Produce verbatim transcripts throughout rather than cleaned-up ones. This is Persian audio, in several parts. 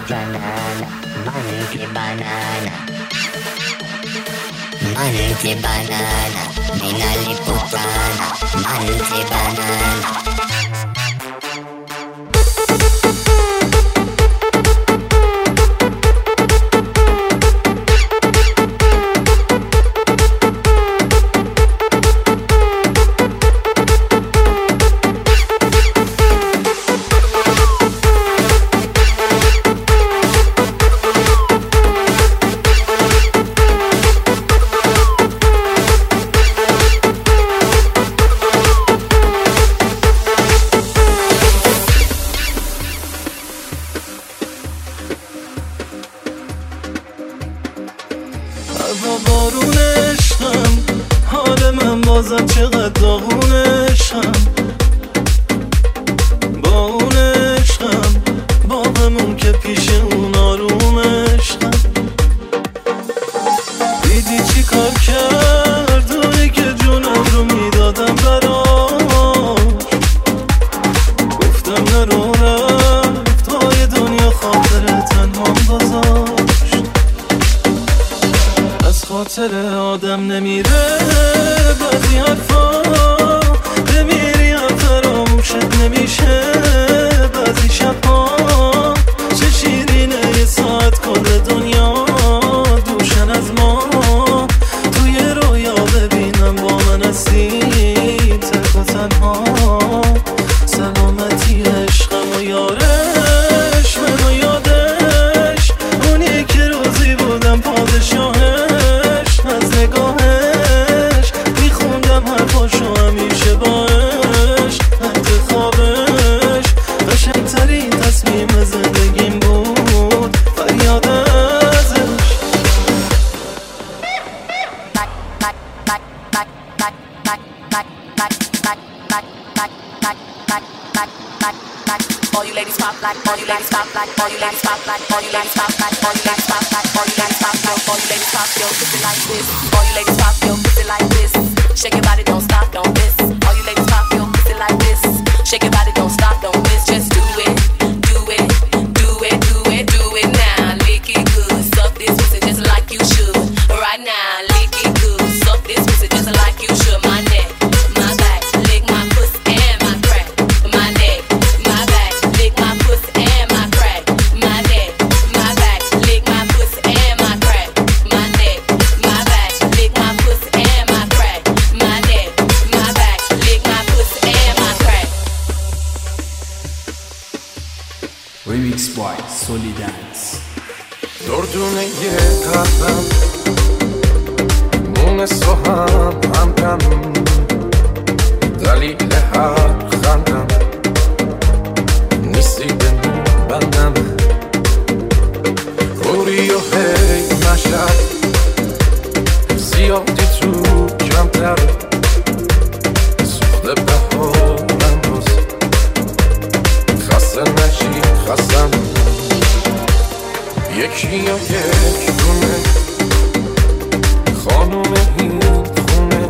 banana, money ke banana, money ke banana, mina liputana, money ke banana. با بارون عشقم حال من بازم چقدر داغون عشقم، با اون عشقم باغمون که پیش اون آروم عشقم. دیدی چی کار کرد اونی که جونم رو میدادم براش، گفتم نرو رفت های دنیا خاطر تنهام گذاشت. خاطر آدم نمیره بعضی حرفا، بمیری هم فراموشت نمیشه بعضی شبها. چه شیرینه یه ساعت کل دنیا دوشن از ما، توی رویا ببینم با من هستی تک و تنها. سلامتی عشقم و یارش منو یادش، اونی که روزی بودم پادشاه نگاهش، میخوندم حرفاشو همیشه باش. انتخابش قشنگترین تصمیم زندگیم بود، فریاد ازش. All you ladies pop like, all you ladies pop like, all you ladies pop like, all you ladies pop like, all you ladies pop like, all you ladies pop like, all you ladies pop your pussy like this. All you ladies pop your pussy like this. Shake your body, don't stop, don't miss. All you ladies pop your pussy like this. Shake your body, don't stop, don't miss. Just do it, do it, do it, do it, do it now. Lick it good, suck this pussy just like you should. Right now, lick it good, suck this pussy just like you should. My neck, my back, lick my pussy and my crack. My neck, my back, lick my pussy and my crack. My neck, my back, lick my pussy and my crack. My neck, my back, lick my pussy and my crack. My neck, my back, lick my pussy and my crack. Remix by Solidance. دردونه یه قلبم مونس و هم همدم، دلیل هر خندم نیستی به بندم. روری و هی مشد زیادی تو کمتر، سوخته به حالم روز خسته نشی خستم. یکی یا یک دونه خانوم این خونه،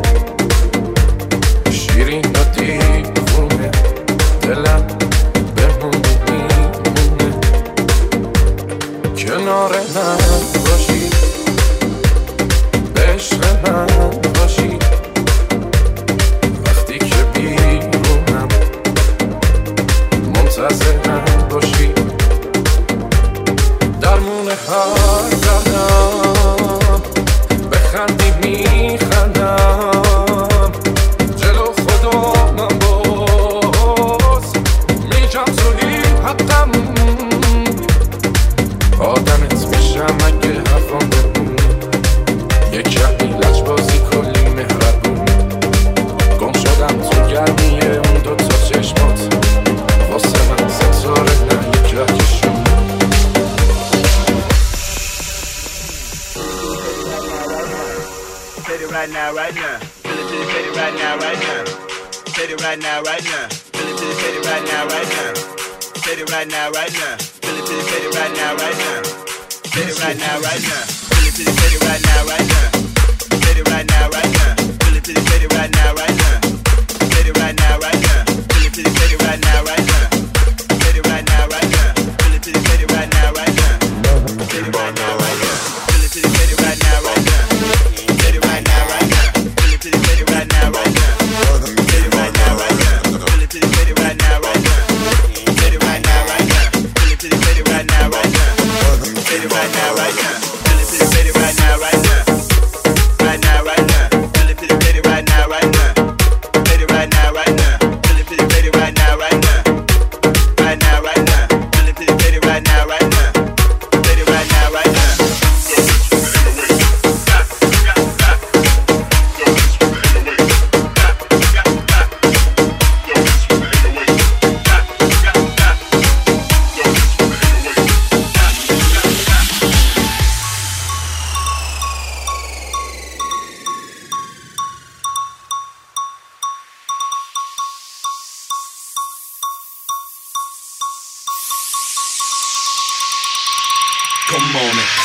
شیرین یا دیوونه دلم بمونه میمونه. کنار من باشی عشق من باشی، وقتی که بیرونم منتظرم باشی. درمون هر دردم بخندی میخندم، جلو خدا من باز میجم زونی حقم. آدمت میشم اگه حرفم بمون، یک کمی لجبازی کلی مهربون. گم شدم تو گرمی اون دوتا چشمات، واسه من ستاره نه یک رکشون. Right now, right now, feel it to the city right now, right now, city right now, right now, feel it to the city right now, right now, city right now, right now, feel it to the city right now, right now, city right now, right now, feel it to the city right now, right now, city right now, right now, feel it to the city right now, right now, city right now, right now, feel it to the city right now, right now, city right now, right now, feel it to the city right now, right now. Come on it.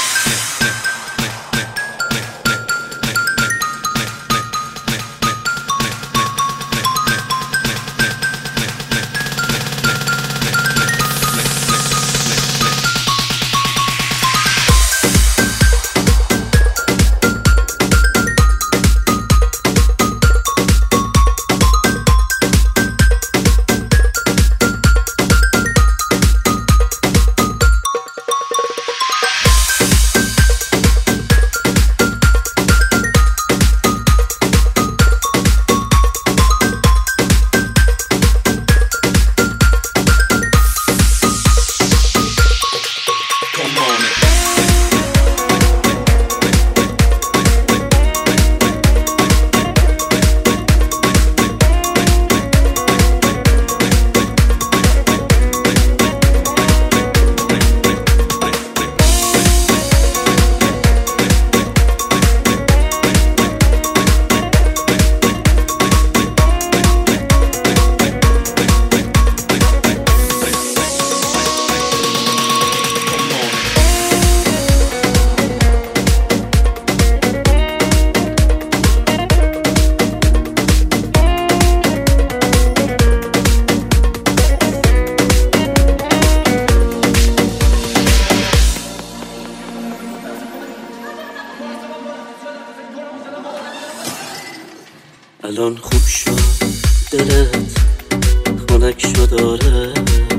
الان خوب شد دلت خنک شد آره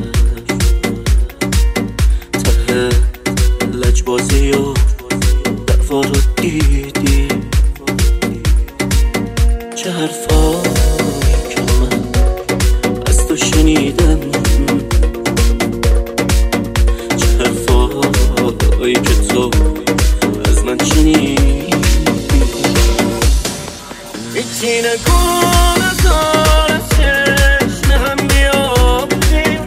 ته لجبازی و دعوا رو دیدی چه حرفایی که من از تو شنیدم چه حرفایی که تو از من شنیدی هیچی نکن از آن از چشم هم بیابی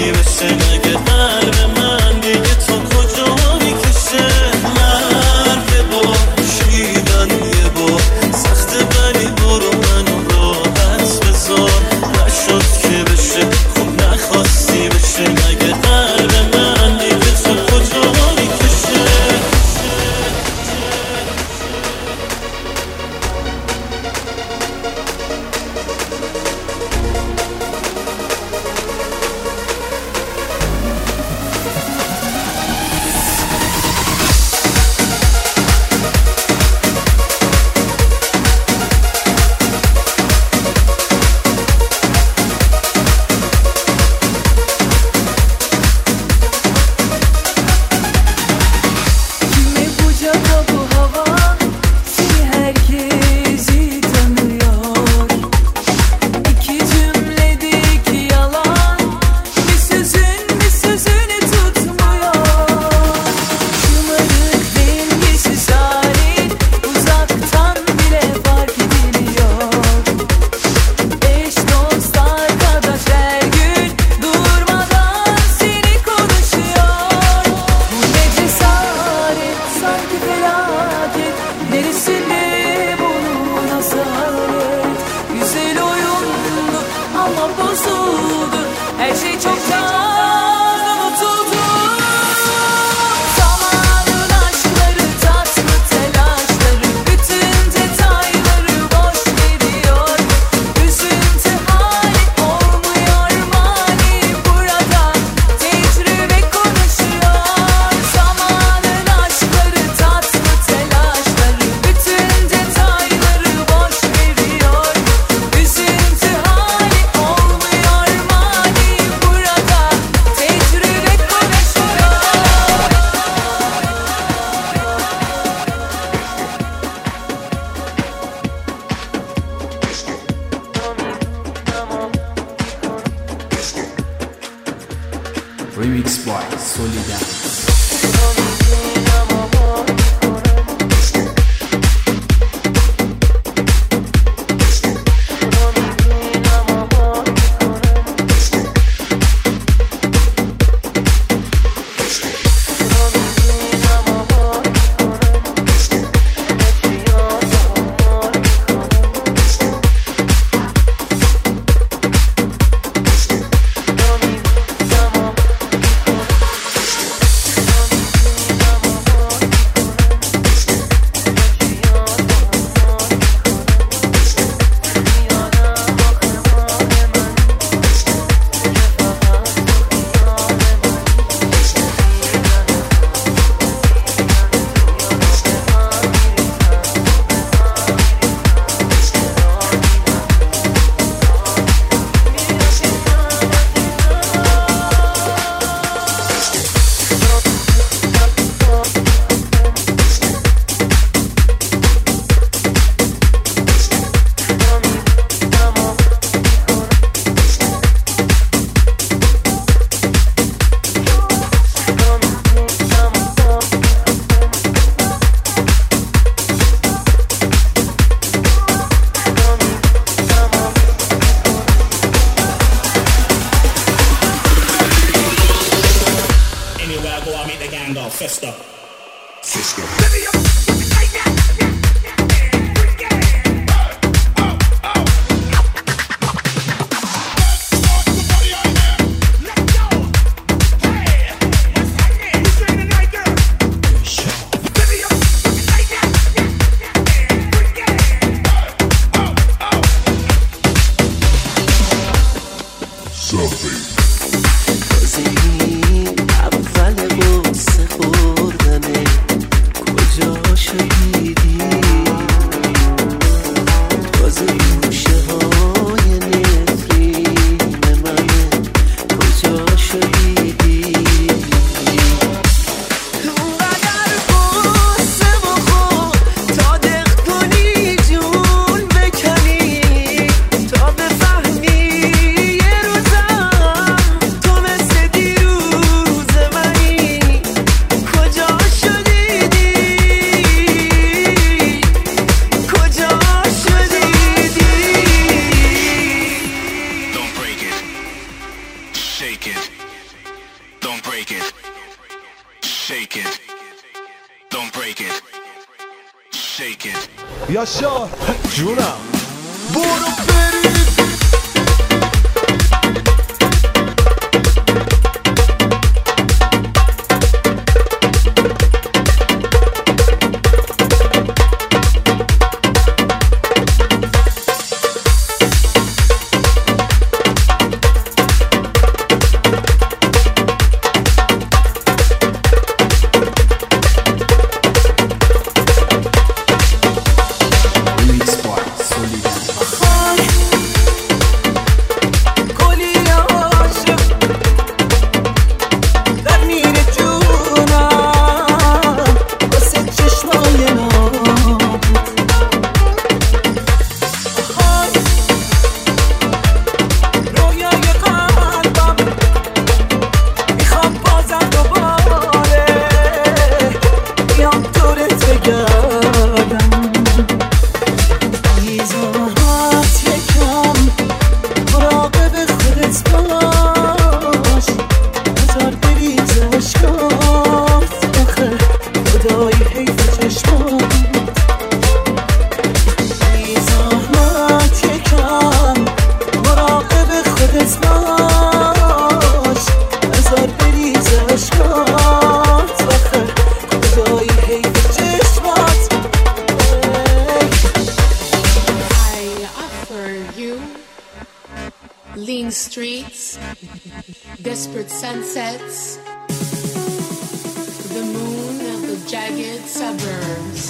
خاصی بشه مگه قلب من دیگه تو کجا میکشه مرگ با شیدن یه با سخت بلی برو منو راحت بذار نشد که بشه خب نخواستی بشه مگه قلب من دیگه تو کجا میکشه Remix by Solidance. Festa. Festa. don't break it. Shake it, don't break it. Shake it. یاشار جونم برو برید Lean streets, desperate sunsets, the moon of the jagged suburbs.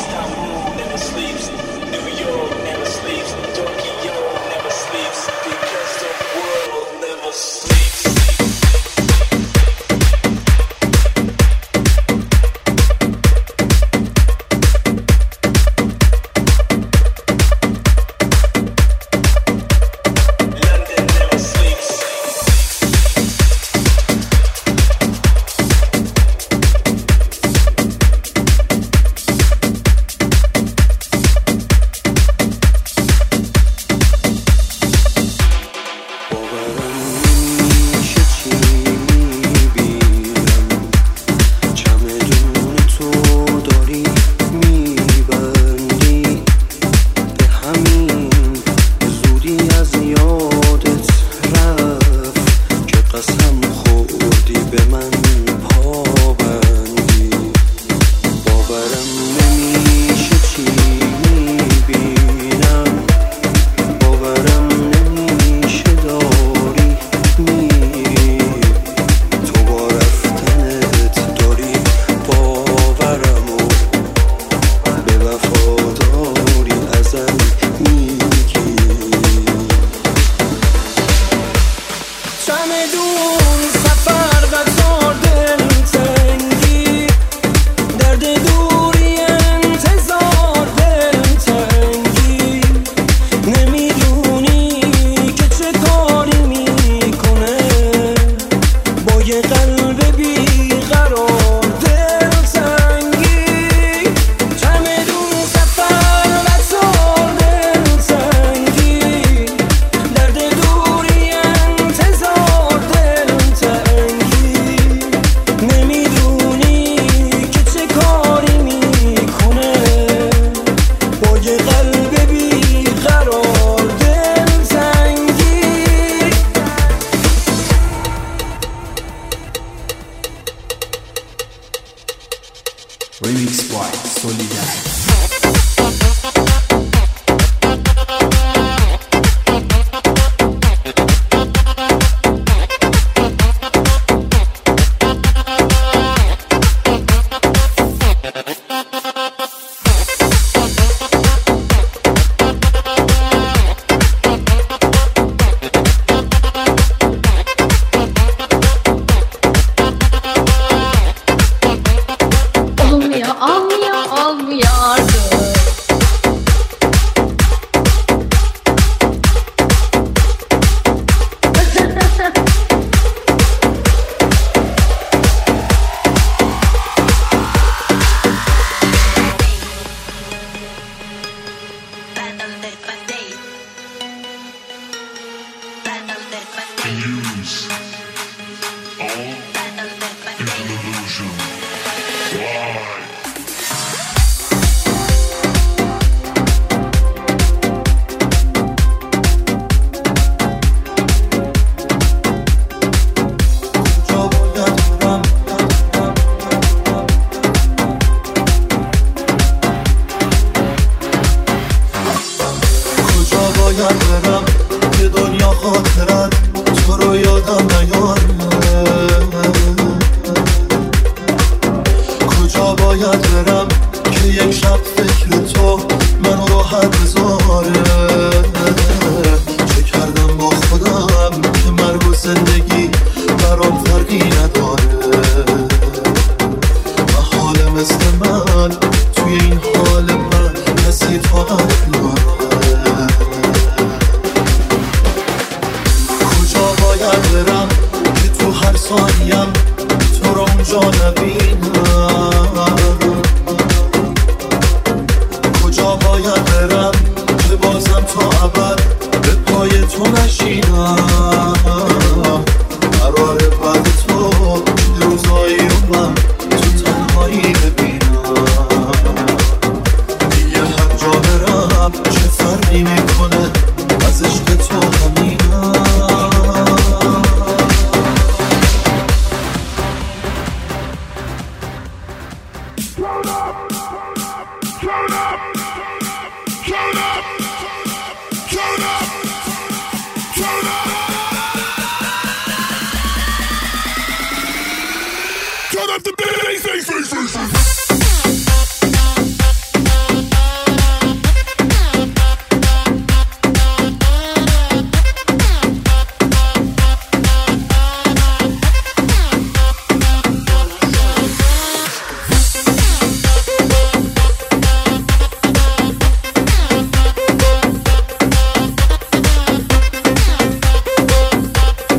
New York never sleeps, Tokyo never sleeps. Remix by Solidarity.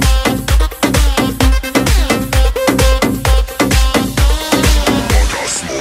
Smoke.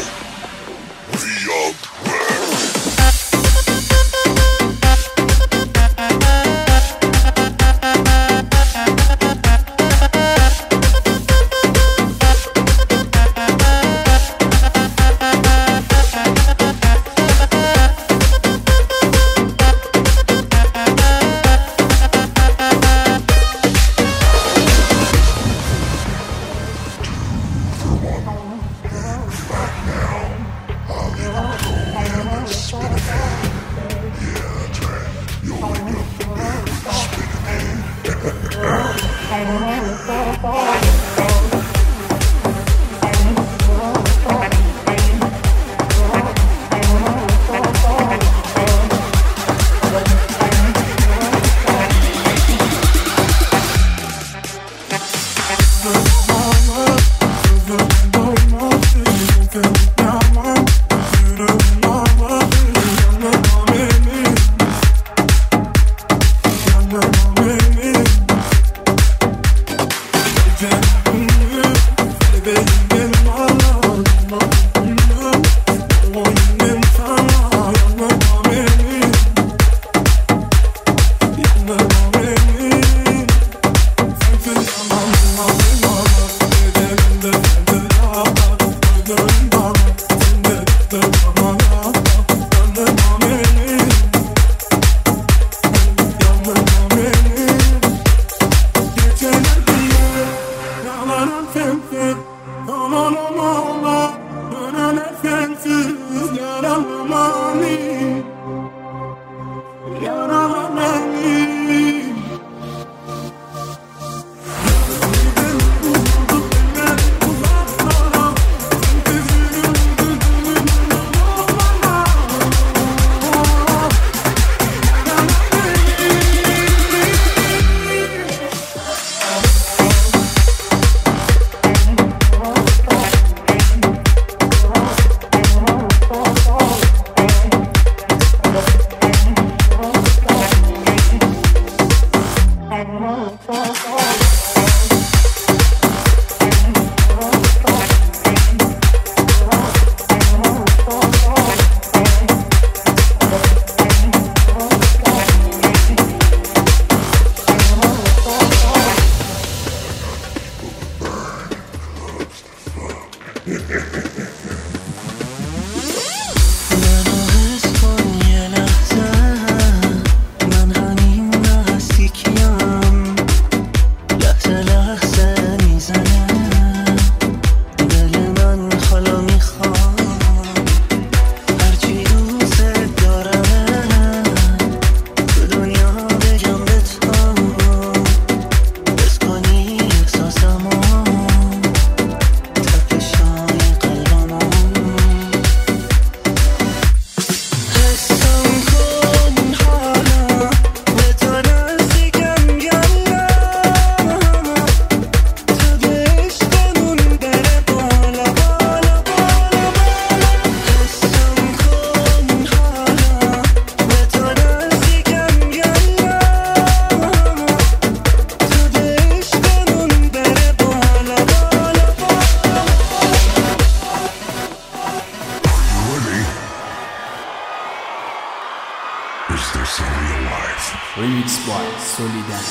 Remix by Solidan.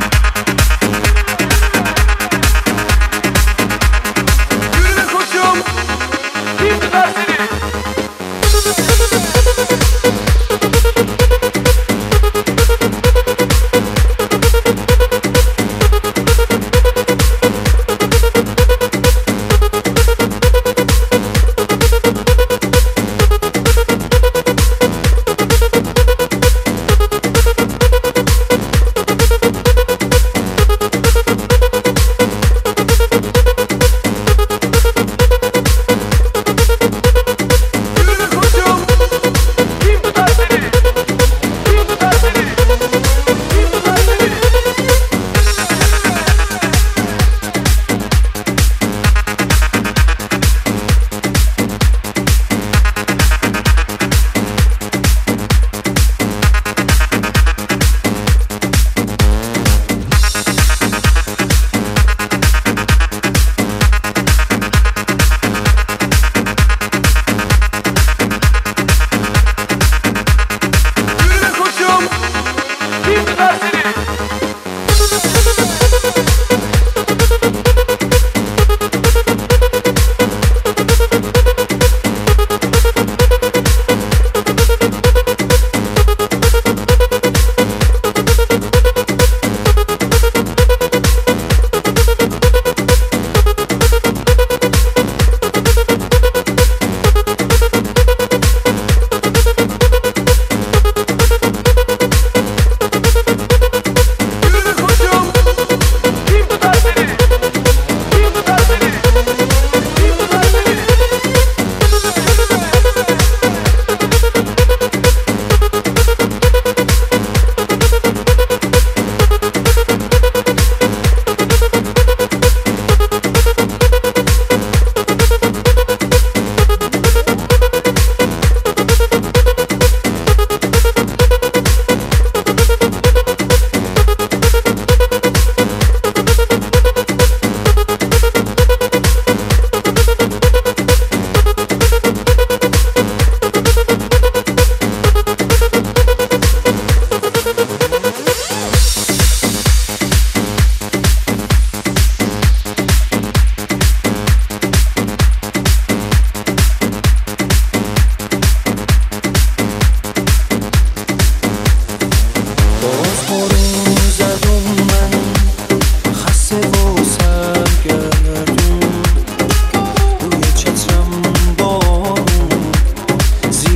Koşum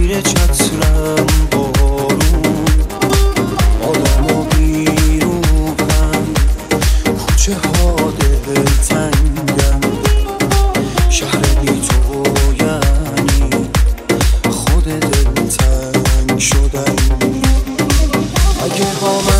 زیر چترم بارون آدم و بیروحم کوچه ها دلتنگم شهر بی تو یعنی خود دلتنگ شدم اگه با من